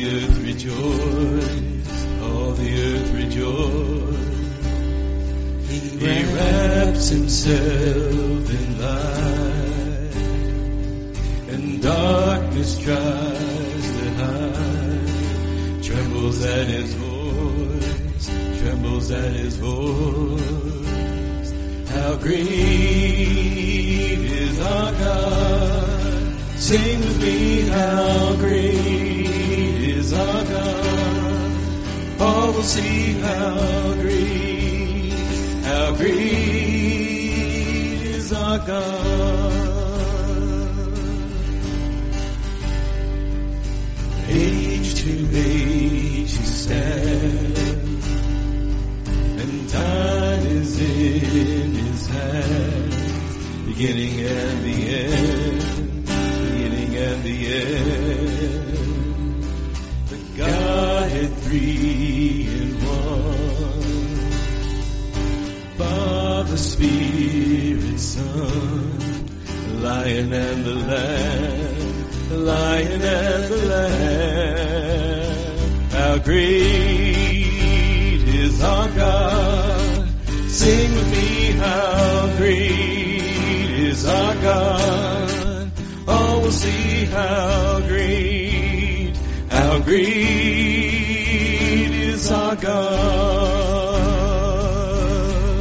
earth rejoice, all the earth rejoice. He wraps himself in light, and darkness tries to hide. Trembles at his voice, trembles at his voice. How great is our God. Sing with me, how great is our God. All will see how great is our God. Age to age he stands, and time is in his hands, beginning and the end, beginning and the end. The Godhead three in one, Father, Spirit, Son, the Lion and the Lamb, the Lion and the Lamb. How great is our God. Sing with me, how great is our God. All will see how great is our God.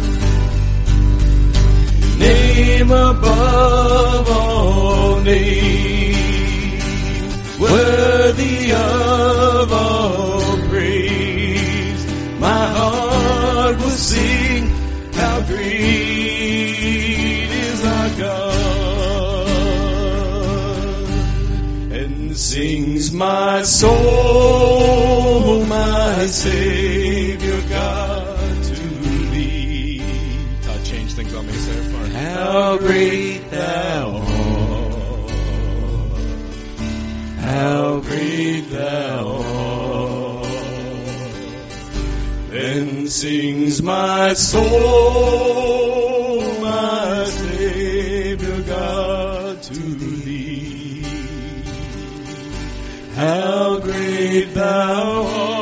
Name above all names, worthy of all praise. My heart will sing, how great is our God. And sings my soul, my Savior God, to thee. God changed things on me so far. How great thou art, how great thou art. Then sings my soul, my Savior God, to thee. How great thou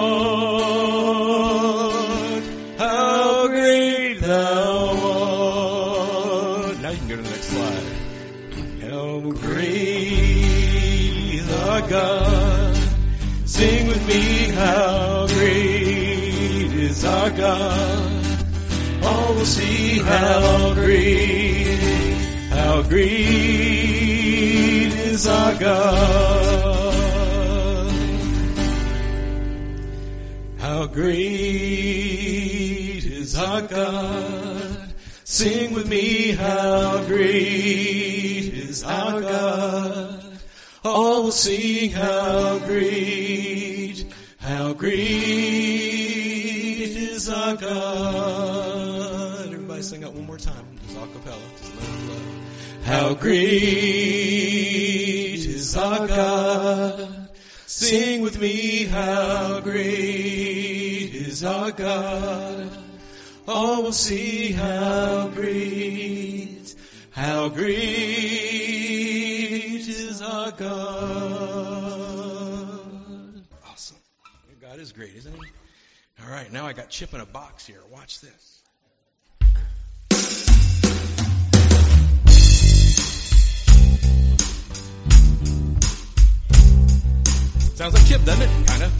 art, how great thou art. Now you can go to the next slide. How great is our God. Sing with me, how great is our God. All will see how great is our God. How great is our God. Sing with me, how great is our God. All will see how great is our God. Everybody sing that one more time. Just a cappella. Just let it flow. How great is our God. Sing with me, how great is our God. All will see how great is our God. Awesome. God is great, isn't he? All right, now I got Chip in a box here. Watch this. Sounds like Chip, doesn't it? Kind of.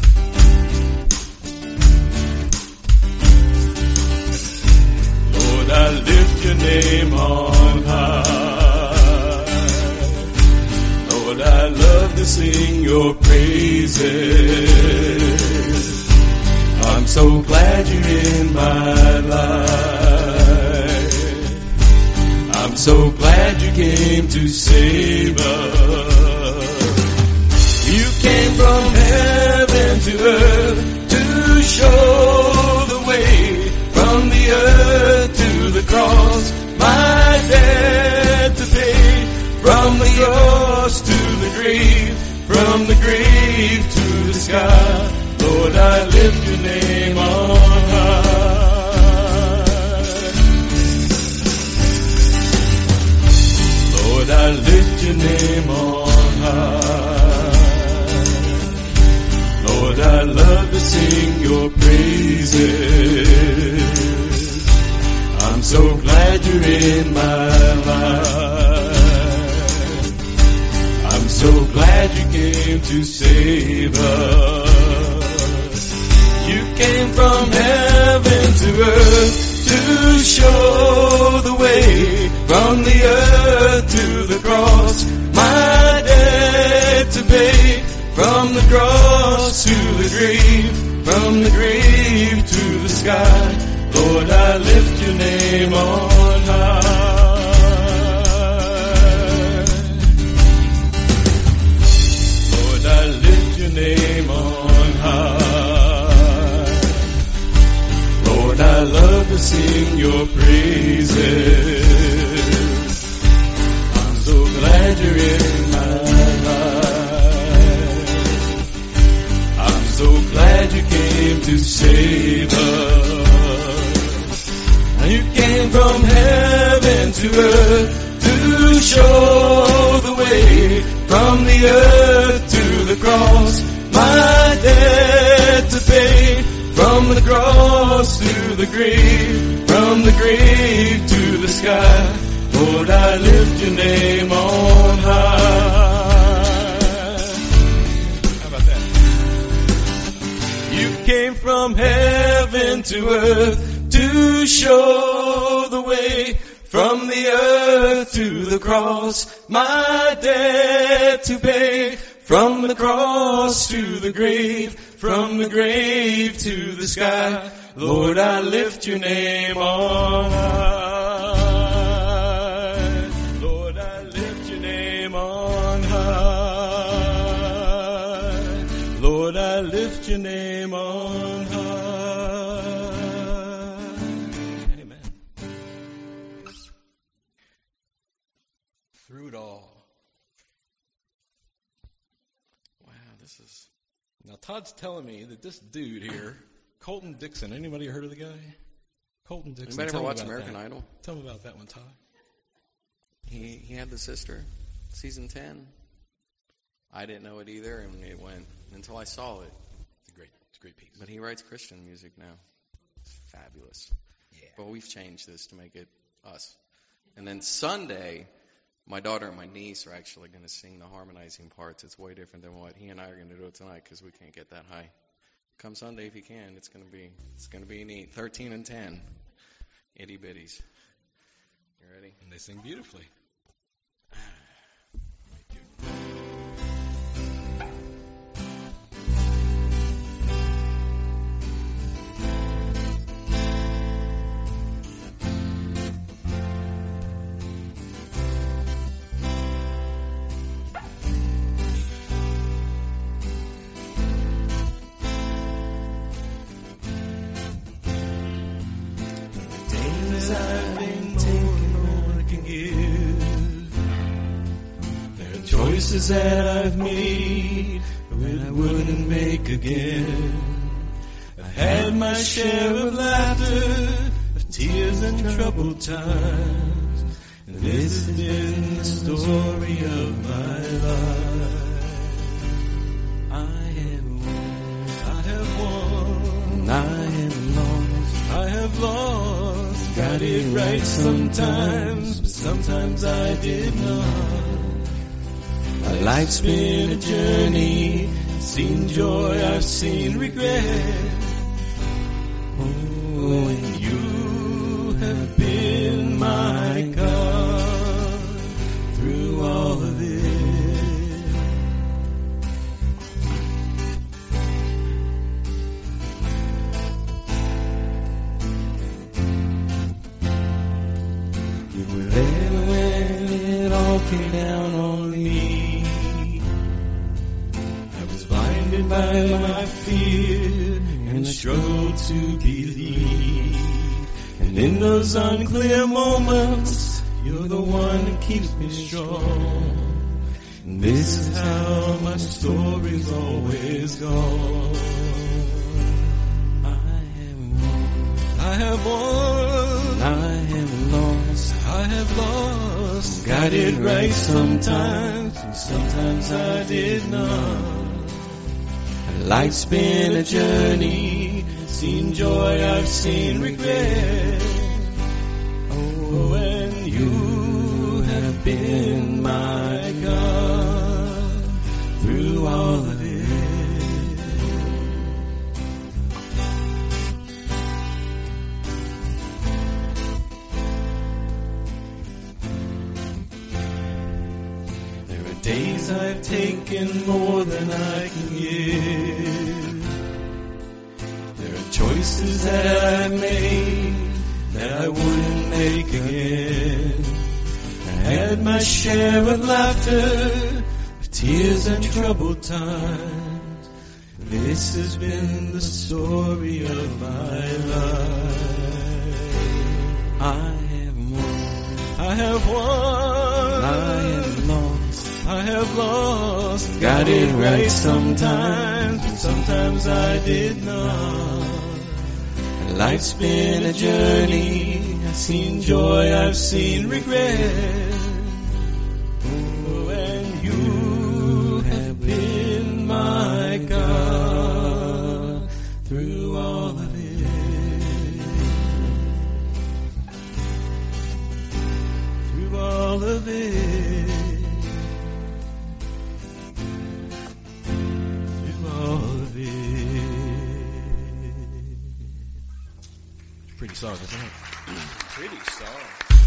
Lord, I lift your name on high. Lord, I love to sing your praises. I'm so glad you're in my life. I'm so glad you came to save us. You came from heaven to earth to show the way, from the earth to the cross, my debt to pay, from the cross to the grave, from the grave to the sky. Lord, I lift your name on high. Lord, I lift your name on high. Lord, I love to sing your praises. I'm so glad you're in my life. I'm so glad you came to save us. You came from heaven to earth to show the way, from the earth to the cross, my debt to pay, from the cross to the grave, from the grave to the sky. Lord, I lift your name on high. Lord, I lift your name on high. Lord, I love to sing your praises. I'm so glad you're in my life. I'm so glad you came to save us. You came from heaven to earth to show the way, from the earth to the cross, my debt to pay, from the cross to the grave, from the grave to the sky. Lord, I lift your name on high. How about that? You came from heaven to earth to show the way, from the earth to the cross, my debt to pay, from the cross to the grave, from the grave to the sky. Lord, I lift your name on high. Lord, I lift your name on high. Lord, I lift your name on high. Through it all. Wow, this is... Now, Todd's telling me that this dude here, Colton Dixon, anybody heard of the guy? Colton Dixon. Anybody ever watch American Idol? Tell me about that one, Todd. He had the sister, season 10. I didn't know it either, and it went until I saw it. It's a great piece. But he writes Christian music now. It's fabulous. Yeah. But we've changed this to make it us. And then Sunday, my daughter and my niece are actually going to sing the harmonizing parts. It's way different than what he and I are going to do it tonight because we can't get that high. Come Sunday if you can. It's going to be neat. 13 and 10, itty bitties. You ready? And they sing beautifully. Choices that I've made that I wouldn't make again. I've had my share of laughter, of tears and troubled times, and this has been the story of my life. I have won, I have lost, I have lost. Got it right sometimes, but sometimes I did not. My life's been a journey, I've seen joy, I've seen regret. Oh, and you have been my God through all of it. You were there when it all came down on me. Blinded by my fear and struggle to believe. And in those unclear moments, you're the one that keeps me strong. And this is how my story's always gone. I have won, I have lost, I have lost. Got it right sometimes, and sometimes I did not. Life's been a journey, seen joy, I've seen regret. Oh, and you have been my God through all of it. There are days I've taken more than I can give. There are choices that I made that I wouldn't make again. I had my share of laughter, of tears and troubled times. This has been the story of my life. I have won, I have won, I have lost, I have lost. Got it right sometimes, but sometimes I did not. Life's been a journey, I've seen joy, I've seen regret. Oh, and you have been my God through all of it. Through all of it. Through all of it. Pretty song, isn't it? Pretty song.